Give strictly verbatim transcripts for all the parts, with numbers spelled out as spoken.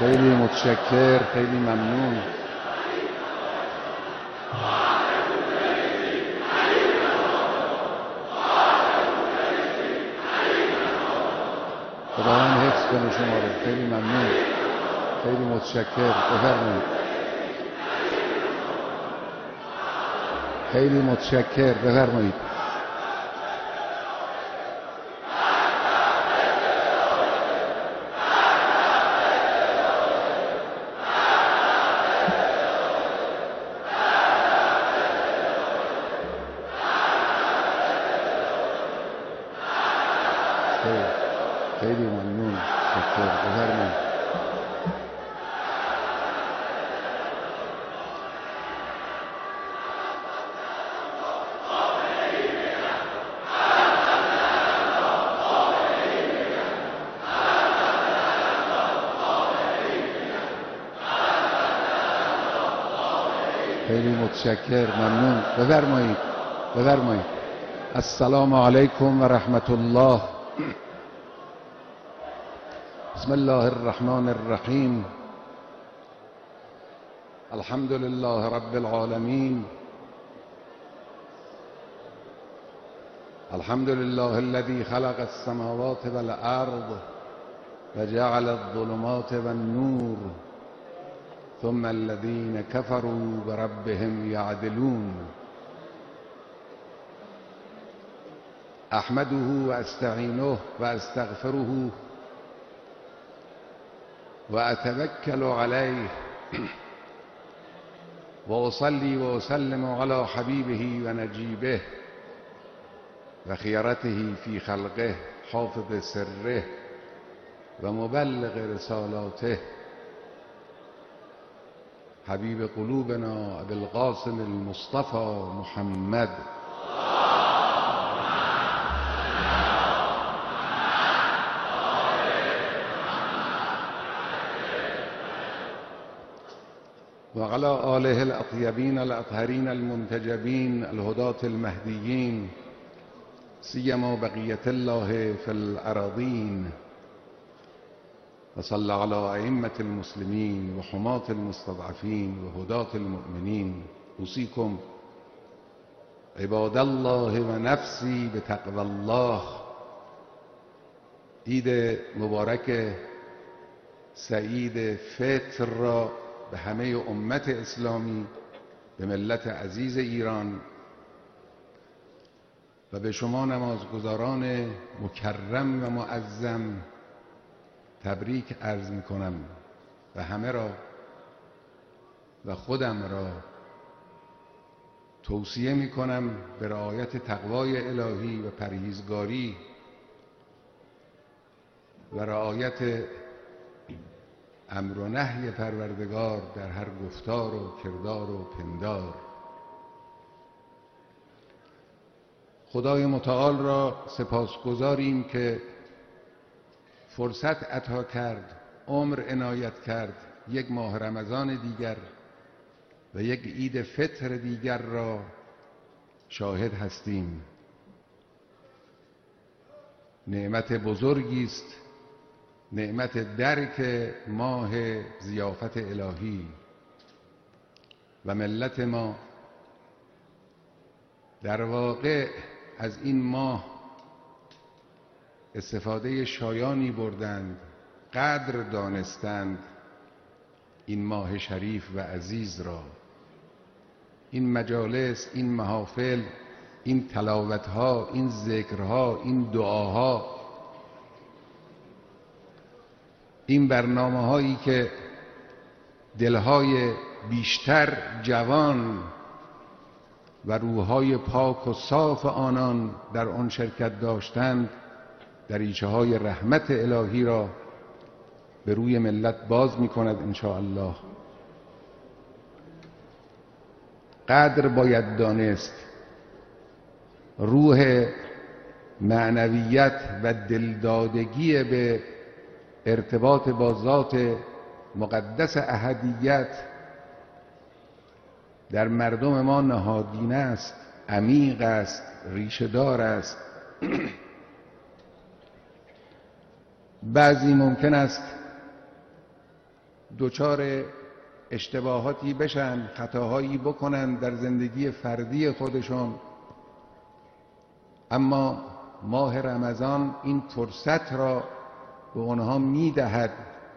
خیلی متشکر، خیلی ممنون. خداوند حفظ کنه شما رو. خیلی ممنون، خیلی متشکر. بفرمایید. خیلی متشکر. بفرمایید. خیلی ممنون. شکر. بفرمایید. خیلی متشکر. ممنون. بفرمایید. بفرمایید. السلام علیکم و رحمت الله. بسم الله الرحمن الرحیم. الحمد لله رب العالمين. الحمد لله الذي خلق السماوات والأرض وجعل الظلمات والنور ثم الذين كفروا بربهم يعدلون. أحمده وأستعينه وأستغفره وأتوكل عليه وأصلي وأسلم على حبيبه ونجيبه وخيرته في خلقه حافظ سره ومبلغ رسالاته حبيب قلوبنا أبي القاسم المصطفى محمد. وعلى آله الأطيبين الأطهرين المنتجبين الهداة المهديين سيما بقية الله في الأراضين. وصلى على أئمة المسلمين وحماة المستضعفين وهداة المؤمنين. أوصيكم عباد الله ونفسي بتقوى الله. عید مبارک سعید فطر را به همه امت اسلامی، به ملت عزیز ایران و به شما نمازگزاران مکرم و معظم تبریک عرض می کنم و همه را و خودم را توصیه می کنم به رعایت تقوای الهی و پرهیزگاری و رعایت امر و نهی پروردگار در هر گفتار و کردار و پندار. خدای متعال را سپاسگزاریم که فرصت عطا کرد، عمر عنایت کرد، یک ماه رمضان دیگر و یک عید فطر دیگر را شاهد هستیم. نعمت بزرگی است، نعمت درک ماه ضیافت الهی و ملت ما در واقع از این ماه استفاده شایانی بردند، قدر دانستند این ماه شریف و عزیز را. این مجالس، این محافل، این تلاوتها، این ذکرها، این دعاها، این برنامه هایی که دلهای بیشتر جوان و روحهای پاک و صاف آنان در آن شرکت داشتند، دریچه های رحمت الهی را به روی ملت باز می کند ان شاء الله. قدر باید دانست روح معنویت و دلدادگی به ارتباط با ذات مقدس احدیت در مردم ما نهادینه است، عمیق است، ریشه‌دار است. بعضی ممکن است دچار اشتباهاتی بشن، خطاهایی بکنن در زندگی فردی خودشون، اما ماه رمضان این فرصت را به آنها میدهد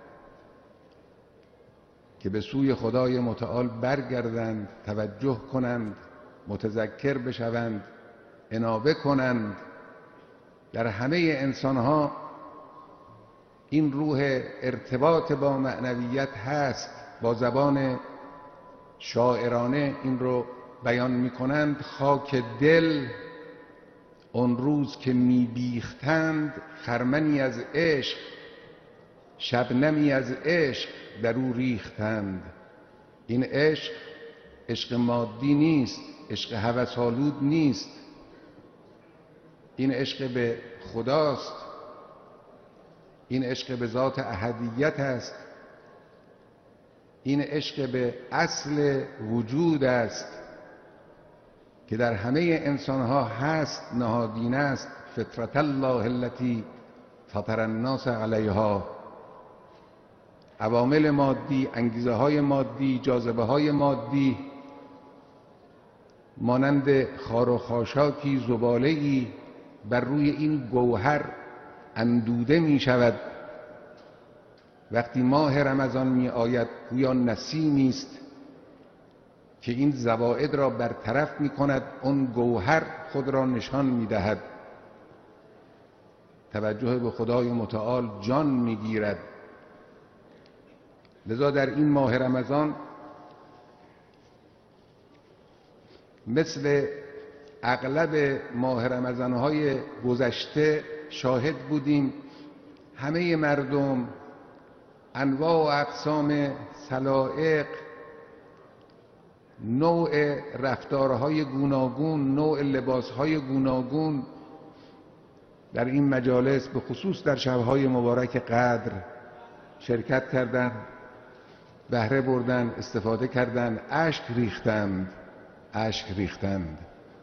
که به سوی خدای متعال برگردند، توجه کنند، متذکر بشوند، انابه کنند. در همه انسانها این روح ارتباط با معنویت هست. با زبان شاعرانه این رو بیان می کنند: خاک دل اون روز که می بیختند، خرمنی از عشق، شبنمی از عشق در او ریختند. این عشق عشق مادی نیست، عشق هوس‌آلود نیست، این عشق به خداست، این عشق به ذات احدیت است، این عشق به اصل وجود است که در همه انسانها هست، نهادینه است. فطرت الله التي فطر الناس علیها. عوامل مادی، انگیزه های مادی، جاذبه های مادی مانند خار و خاشاکی، زباله‌ای بر روی این گوهر اندوده می شود. وقتی ماه رمضان می آید گویا نسیمی است که این زوائد را برطرف می کند، اون گوهر خود را نشان می دهد. توجه به خدای متعال جان می گیرد. لذا در این ماه رمضان مثل اغلب ماه رمضان‌های گذشته شاهد بودیم همه مردم انواع و اقسام سلائق، نوع رفتارهای گوناگون، نوع لباسهای گوناگون در این مجالس، به خصوص در شبهای مبارک قدر شرکت کردند، بهره بردند، استفاده کردند، اشک ریختند اشک ریختند.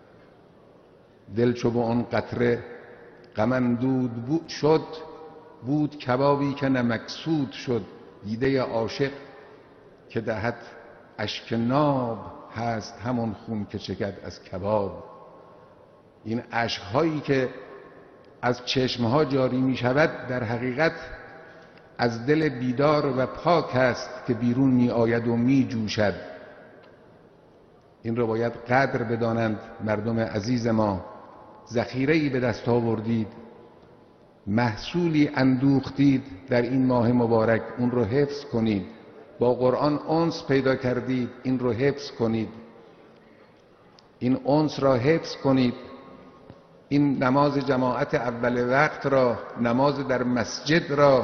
دل چو به آن قطره غم اندود بود شد، بود کبابی که نمکسود شد. دیده عاشق که دهد اشک ناب، هست همون خون که چکد از کباب. این اشکهایی که از چشمها جاری می شود در حقیقت از دل بیدار و پاک است که بیرون می آید و می جوشد. این رو باید قدر بدانند مردم عزیز ما. ذخیره‌ای به دست آوردید، محصولی اندوختید در این ماه مبارک، اون رو حفظ کنید. با قرآن انس پیدا کردید، این رو حفظ کنید. این انس را حفظ کنید. این نماز جماعت اول وقت را، نماز در مسجد را،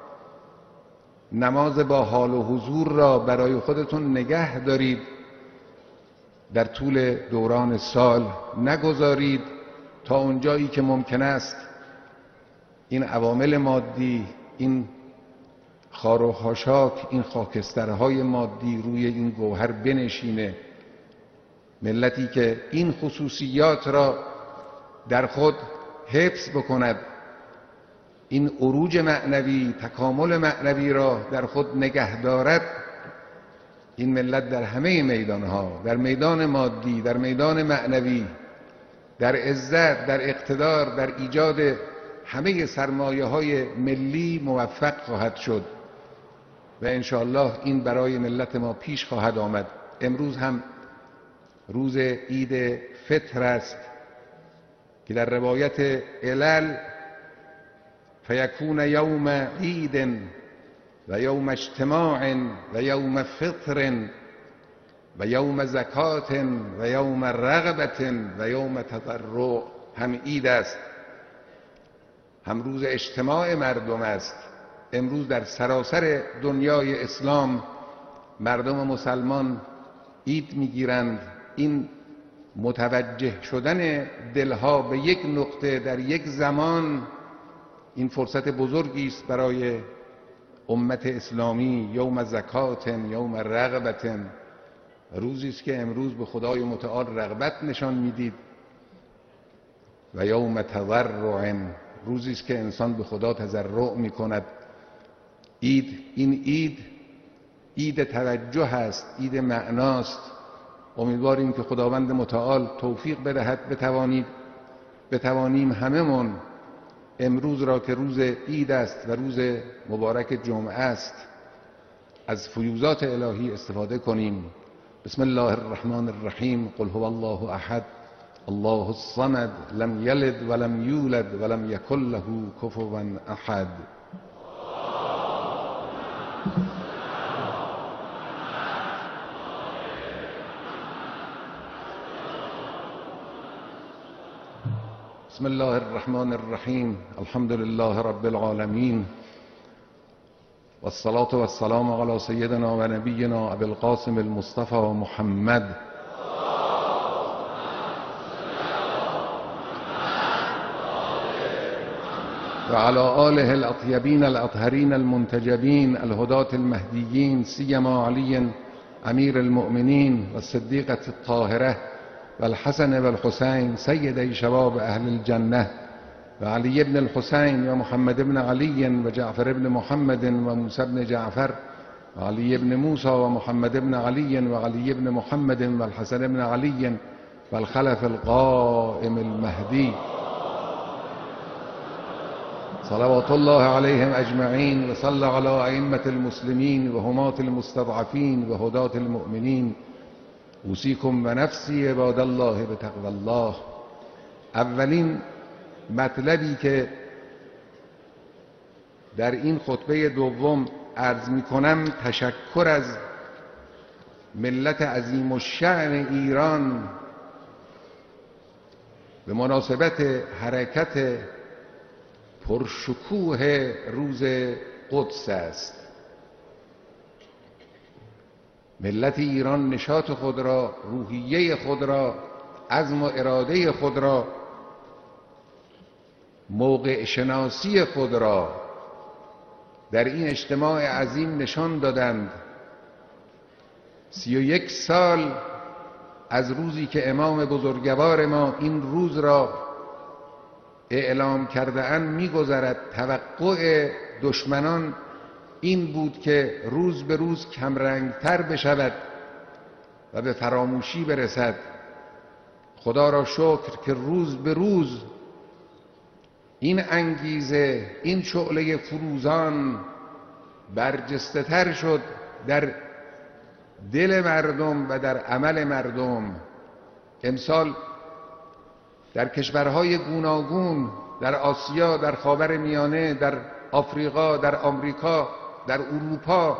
نماز با حال و حضور را برای خودتون نگه دارید. در طول دوران سال نگذارید تا اونجایی که ممکن است این عوامل مادی، این خار و خاشاک، این خاکسترهای مادی روی این گوهر بنشینه. ملتی که این خصوصیات را در خود حفظ بکند، این عروج معنوی، تکامل معنوی را در خود نگه دارد، این ملت در همه میدانها، در میدان مادی، در میدان معنوی، در عزت، در اقتدار، در ایجاد همه سرمایه های ملی موفق خواهد شد و انشاءالله این برای ملت ما پیش خواهد آمد. امروز هم روز عید فطر است که در روایت علل فیکون یوم عید و یوم اجتماع و یوم فطر و یوم زکات و یوم رغبت و یوم تضرع. هم عید است، هم روز اجتماع مردم است. امروز در سراسر دنیای اسلام مردم مسلمان عید میگیرند. این متوجه شدن دلها به یک نقطه در یک زمان، این فرصت بزرگی است برای امت اسلامی. یوم زکات، یوم رغبت، روزی است که امروز به خدای متعال رغبت نشان میدید. و یوم تضرع، روزی است که انسان به خدا تضرع میکند. عید، این عید عید توجه است، عید معناست. امیدواریم که خداوند متعال توفیق بدهد بتوانید بتوانیم هممون امروز را که روز عید است و روز مبارک جمعه است از فیوضات الهی استفاده کنیم. بسم الله الرحمن الرحیم. قل هو الله احد الله الصمد لم یلد ولم یولد ولم یکن له کفوا احد. بسم الله الرحمن الرحیم. الحمد لله رب العالمین والصلاة والسلام على سيدنا و نبینا ابی القاسم المصطفى محمد و على آله الاطیبین الاطهرین المنتجبین الهداة المهدیین سیما علی امیر المؤمنین و الصدیقة الطاهرة و الحسن و الحسین سیدی شباب اهل الجنه و علی ابن الحسین و محمد ابن علی و جعفر ابن محمد و موسی ابن جعفر و علی ابن موسی و محمد ابن علی و علی ابن محمد و الحسن ابن علی و الخلف القائم المهدی صلوات الله علیهم اجمعین و صلی علی ائمة المسلمین و هماة المستضعفین و هداة المؤمنین. اوصیکم و نفسی عباد الله بتقوی الله. اولین مطلبی که در این خطبه دوم عرض می کنم تشکر از ملت عظیم الشأن ایران به مناسبت حرکت پرشکوه روز قدس است. ملت ایران نشاط خود را، روحیه خود را، عزم و اراده خود را، موقع شناسی خود را در این اجتماع عظیم نشان دادند. سی و یک سال از روزی که امام بزرگوار ما این روز را اعلام کرده اند می‌گذرد. توقع دشمنان این بود که روز به روز کمرنگتر بشود و به فراموشی برسد. خدا را شکر که روز به روز این انگیزه، این شعله فروزان برجسته تر شد در دل مردم و در عمل مردم. امسال در کشورهای گوناگون، در آسیا، در خاور میانه، در آفریقا، در آمریکا، در اروپا،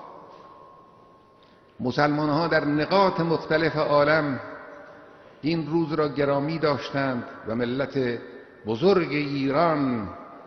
مسلمان ها در نقاط مختلف عالم این روز را گرامی داشتند و ملت بزرگ ایران،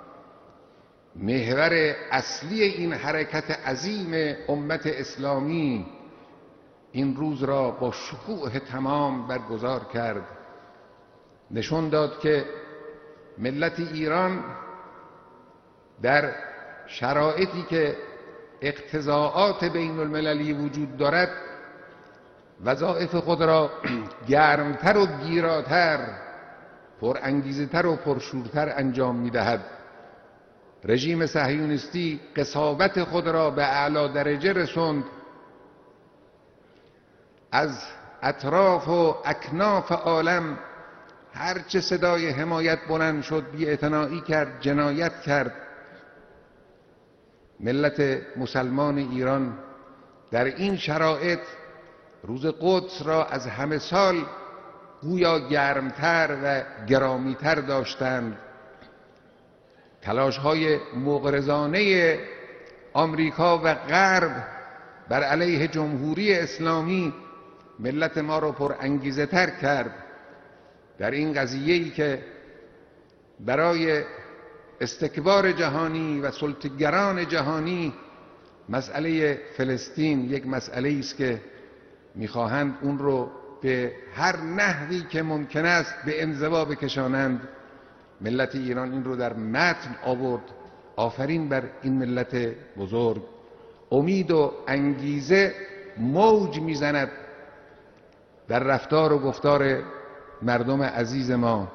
محور اصلی این حرکت عظیم امت اسلامی، این روز را با شکوه تمام برگزار کرد. نشون داد که ملت ایران در شرایطی که اقتضاعات بین المللی وجود دارد وظایف خود را گرمتر و گیراتر، پر انگیزه تر و پرشورتر انجام می‌دهد. رژیم صهیونیستی قساوت خود را به اعلی درجه رسوند. از اطراف و اکناف عالم هرچه صدای حمایت بلند شد بی‌اعتنایی کرد، جنایت کرد. ملت مسلمان ایران در این شرایط روز قدس را از همه سال گویا گرمتر و گرامیتر داشتند. تلاش‌های مغرضانه آمریکا و غرب بر علیه جمهوری اسلامی ملت ما را پر انگیزه تر کرد در این قضیه‌ای که برای استکبار جهانی و سلطه‌گران جهانی مسئله فلسطین یک مسئله است که می‌خواهند اون رو به هر نحوی که ممکن است به انزوا بکشانند. ملت ایران این رو در متن آورد. آفرین بر این ملت بزرگ. امید و انگیزه موج میزند در رفتار و گفتار مردم عزیز ما.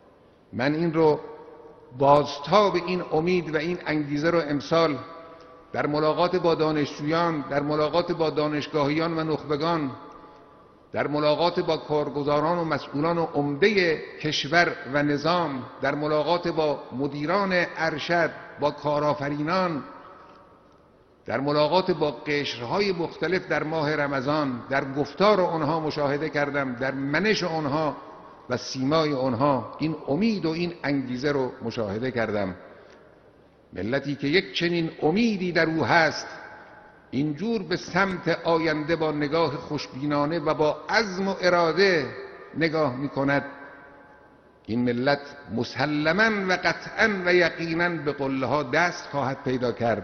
من این رو بازتاب این امید و این انگیزه رو امسال در ملاقات با دانشجویان، در ملاقات با دانشگاهیان و نخبگان، در ملاقات با کارگزاران و مسئولان و عمده کشور و نظام، در ملاقات با مدیران ارشد، با کارآفرینان، در ملاقات با قشرهای مختلف در ماه رمضان، در گفتار آنها مشاهده کردم، در منش آنها و سیمای آنها این امید و این انگیزه رو مشاهده کردم. ملتی که یک چنین امیدی در او هست، اینجور به سمت آینده با نگاه خوشبینانه و با عزم و اراده نگاه می کند، این ملت مسلماً و قطعاً و یقیناً به قله ها دست خواهد پیدا کرد.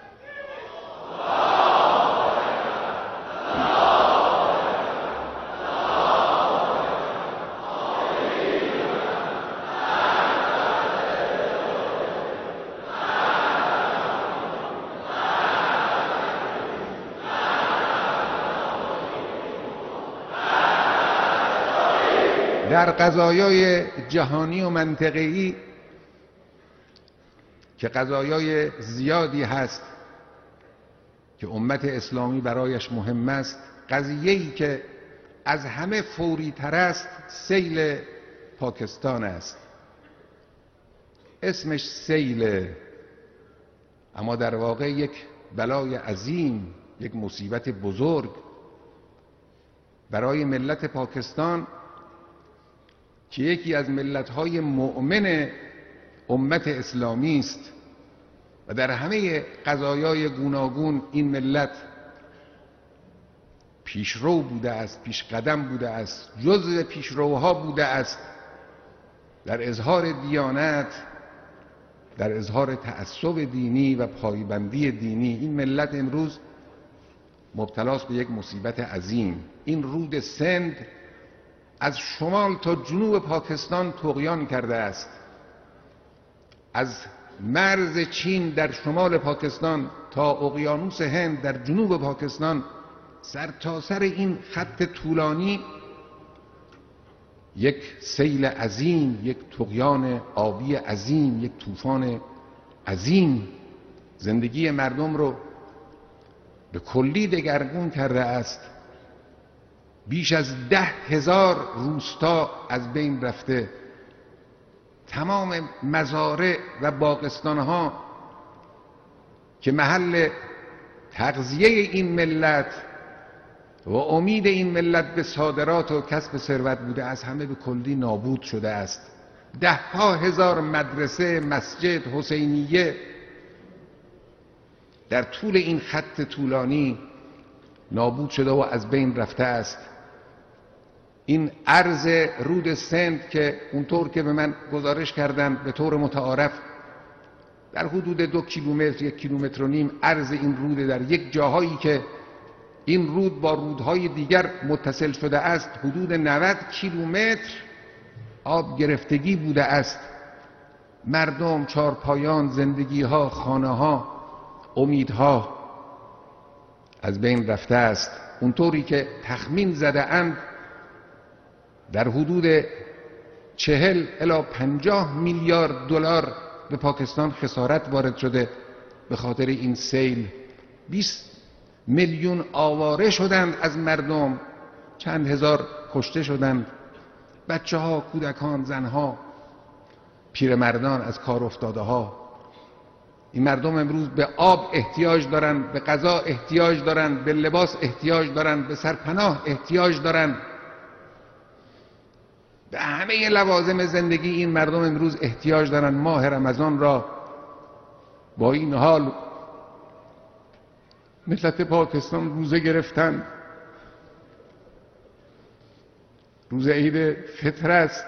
در قضایای جهانی و منطقه‌ای که قضایای زیادی هست که امت اسلامی برایش مهم است، قضیه‌ای که از همه فوری تر است سیل پاکستان است. اسمش سیل، اما در واقع یک بلای عظیم، یک مصیبت بزرگ برای ملت پاکستان که یکی از ملت‌های مؤمن امت اسلامی است و در همه قضایای گوناگون این ملت پیشرو بوده است، پیش قدم بوده است، جزء پیشروها بوده است در اظهار دیانت، در اظهار تعصب دینی و پایبندی دینی. این ملت امروز مبتلاست به یک مصیبت عظیم. این رود سند از شمال تا جنوب پاکستان طغیان کرده است. از مرز چین در شمال پاکستان تا اقیانوس هند در جنوب پاکستان، سر تا سر این خط طولانی یک سیل عظیم، یک طغیان آبی عظیم، یک طوفان عظیم زندگی مردم رو به کلی دگرگون کرده است. بیش از ده هزار روستا از بین رفته، تمام مزارع و باغستانها که محل تغذیه این ملت و امید این ملت به صادرات و کسب ثروت بوده، از همه به کلی نابود شده است. ده ها هزار مدرسه، مسجد، حسینیه در طول این خط طولانی نابود شده و از بین رفته است. این عرض رود سند که اونطور که به من گزارش کردن به طور متعارف در حدود دو کیلومتر، یک کیلومتر و نیم عرض این رود، در یک جاهایی که این رود با رودهای دیگر متصل شده است حدود نود کیلومتر آب گرفتگی بوده است. مردم، چارپایان، زندگیها، خانه‌ها، امیدها از بین رفته است. اونطوری که تخمین زده اند در حدود چهل الی پنجاه میلیارد دلار به پاکستان خسارت وارد شده به خاطر این سیل. بیست میلیون آواره شدند از مردم، چند هزار کشته شدند، بچه ها، کودکان، زنها، پیرمردان از کار افتاده ها. این مردم امروز به آب احتیاج دارند، به غذا احتیاج دارند، به لباس احتیاج دارند، به سرپناه احتیاج دارند، به همه لوازم زندگی این مردم امروز احتیاج دارند. ماه رمضان را با این حال ملت پاکستان روزه گرفتن. روز عید فطر است،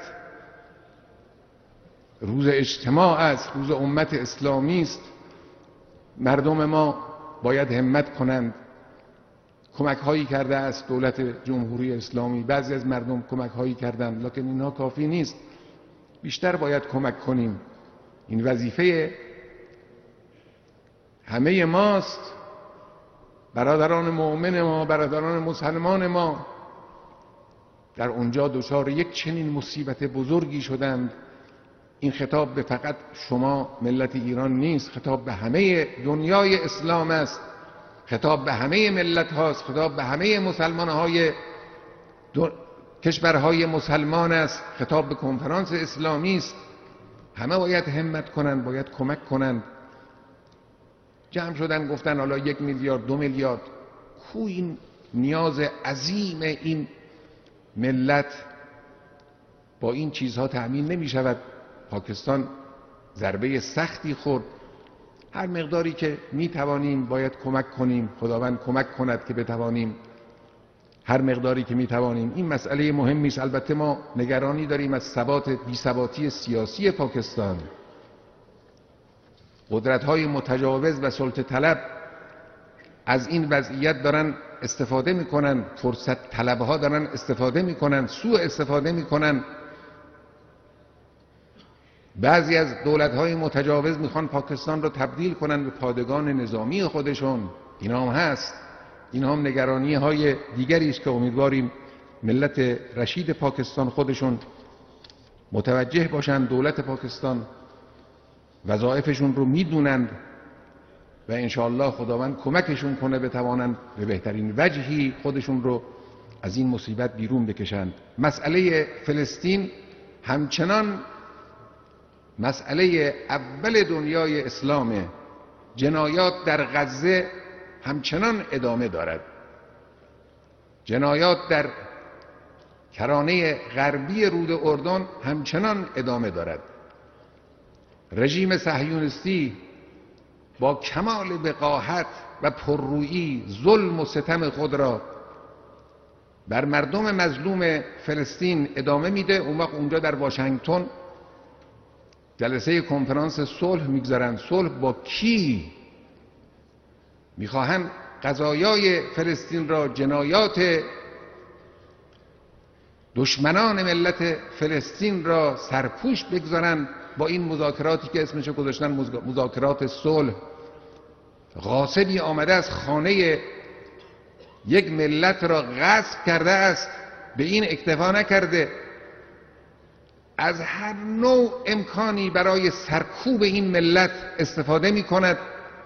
روز اجتماع است، روز امت اسلامی است. مردم ما باید همت کنند. کمک هایی کرده است دولت جمهوری اسلامی، بعضی از مردم کمک هایی کردند، لکن اینها کافی نیست. بیشتر باید کمک کنیم. این وظیفه همه ماست، برادران مؤمن ما، برادران مسلمان ما در اونجا دچار یک چنین مصیبت بزرگی شدند این خطاب به فقط شما ملت ایران نیست، خطاب به همه دنیای اسلام است، خطاب به همه ملت هاست، خطاب به همه مسلمان های دو... کشورهای مسلمان است، خطاب به کنفرانس اسلامی است. همه باید همت کنند، باید کمک کنند. جمع شدن گفتن حالا یک میلیارد دو میلیارد، کو این نیاز عظیم این ملت با این چیزها تأمین نمی شود. پاکستان ضربه سختی خورد. هر مقداری که می توانیم باید کمک کنیم، خداوند کمک کند که بتوانیم هر مقداری که می توانیم. این مسئله مهمی است. البته ما نگرانی داریم از ثبات بی‌ثباتی سیاسی پاکستان. قدرت‌های متجاوز و سلطه طلب از این وضعیت دارن استفاده میکنن، فرصت طلبها دارن استفاده میکنن، سوء استفاده میکنن. بعضی از دولت‌های متجاوز میخوان پاکستان رو تبدیل کنن به پادگان نظامی خودشون. اینا هم هست. این هم نگرانی های دیگری است که امیدواریم ملت رشید پاکستان خودشون متوجه باشند. دولت پاکستان وظایفشون رو میدونند و انشاءالله خداوند کمکشون کنه بتوانند به بهترین وجهی خودشون رو از این مصیبت بیرون بکشند. مسئله فلسطین همچنان مسئله اول دنیای اسلامه. جنایات در غزه همچنان ادامه دارد. جنایات در کرانه غربی رود اردن همچنان ادامه دارد. رژیم صهیونیستی با کمال وقاحت و پررویی ظلم و ستم خود را بر مردم مظلوم فلسطین ادامه میده. اون وقت اونجا در واشنگتن جلسه کنفرانس صلح میگذارن. صلح با کی؟ میخواهند قضایای فلسطین را، جنایات دشمنان ملت فلسطین را سرپوش بگذارن با این مذاکراتی که اسمش گذاشتن مذاکرات صلح. غاصبی آمده از خانه یک ملت را غصب کرده است. به این اکتفا نکرده، از هر نوع امکانی برای سرکوب این ملت استفاده می کند.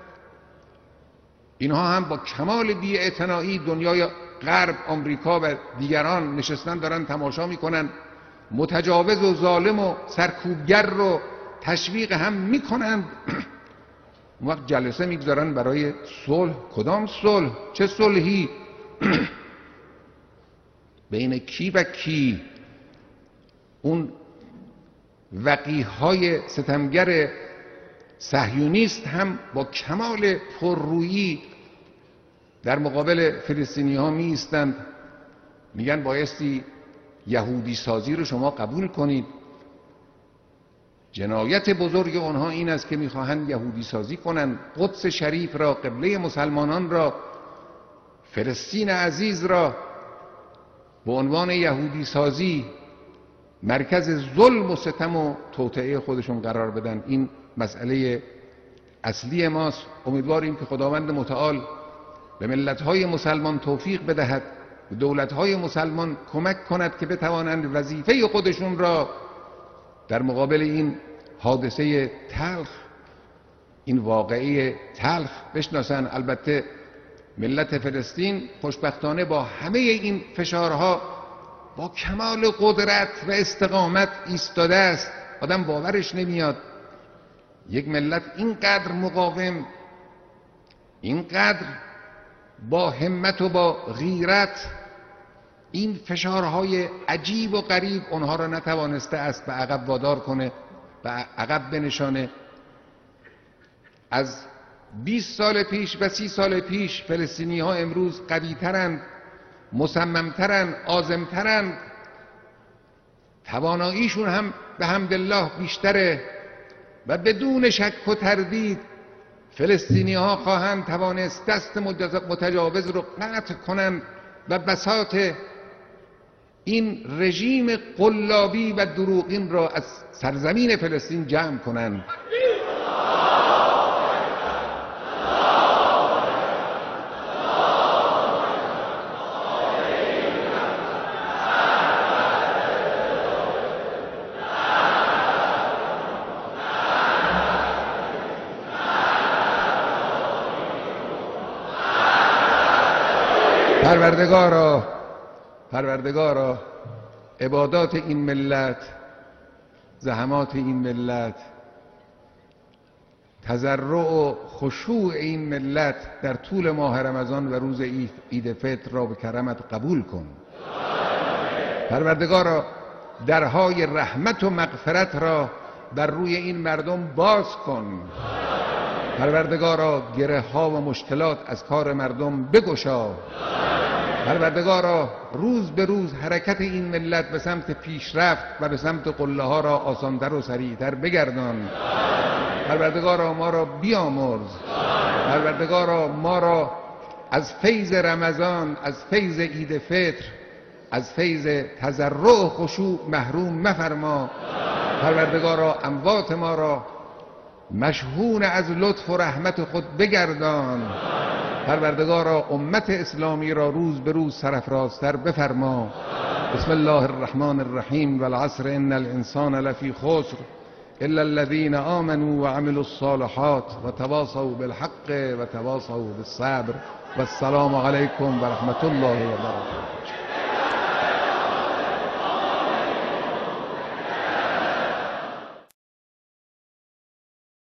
اینها هم با کمال بی‌اعتنایی دنیای غرب، آمریکا و دیگران نشستن دارن تماشا می کنن. متجاوز و ظالم و سرکوبگر رو تشویق هم می کنند. اون وقت جلسه میگذارن برای صلح. کدام صلح؟ چه صلحی؟ بین کی و کی؟ اون وقیحهای ستمگر صهیونیست هم با کمال پررویی در مقابل فلسطینی ها می ایستند. میگن بایستی یهودی سازی رو شما قبول کنید. جنایت بزرگ آنها این است که میخواهند یهودی سازی کنند. قدس شریف را، قبله مسلمانان را، فلسطین عزیز را به عنوان یهودی سازی مرکز ظلم و ستم و توطئه خودشون قرار بدن. این مسئله اصلی ماست. امیدواریم که خداوند متعال به ملت‌های مسلمان توفیق بدهد، به دولت‌های مسلمان کمک کند که بتوانند وظیفه خودشون را در مقابل این حادثه تلخ، این واقعه تلخ بشناسند. البته ملت فلسطین خوشبختانه با همه این فشارها با کمال قدرت و استقامت ایستاده است. آدم باورش نمیاد یک ملت اینقدر مقاوم، اینقدر با همت و با غیرت این فشارهای عجیب و غریب اونها را نتوانسته است به عقب وادار کنه، به عقب بنشانه. از بیست سال پیش و سی سال پیش فلسطینی ها امروز قوی‌ترند، مصمم‌ترند، عازم‌ترند. تواناییشون هم به حمدالله بیشتره و بدون شک و تردید فلسطینی ها خواهند توانست دست متجاوز رو قطع کنند و بساط این رژیم قلابی و دروغین را از سرزمین فلسطین جمع کنند. پروردگارا پروردگارا عبادات این ملت، زحمات این ملت، تضرع و خشوع این ملت در طول ماه رمضان و روز عید فطر را به کرمت قبول کن. پروردگارا درهای رحمت و مغفرت را بر روی این مردم باز کن. پروردگارا گره ها و مشکلات از کار مردم بگشا. پروردگارا روز به روز حرکت این ملت به سمت پیشرفت و به سمت قله ها را آسان‌تر و سریعتر بگردان. پروردگارا ما را بیامرز. پروردگارا ما را از فیض رمضان، از فیض عید فطر، از فیض تضرع و خشوع محروم مفرما. پروردگارا اموات ما را مشحون از لطف و رحمت خود بگردان. پروردگارا امت اسلامی را روز به روز سرافرازتر بفرما. بسم الله الرحمن الرحیم. والعصر ان الانسان لفی خسر الا الذين آمنوا وعملوا الصالحات وتواصوا بالحق وتواصوا بالصبر. والسلام علیکم و رحمت الله و برکاته.